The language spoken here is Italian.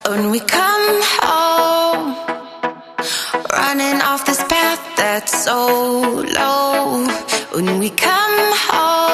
When we come home, running off this path that's so low. When we come home,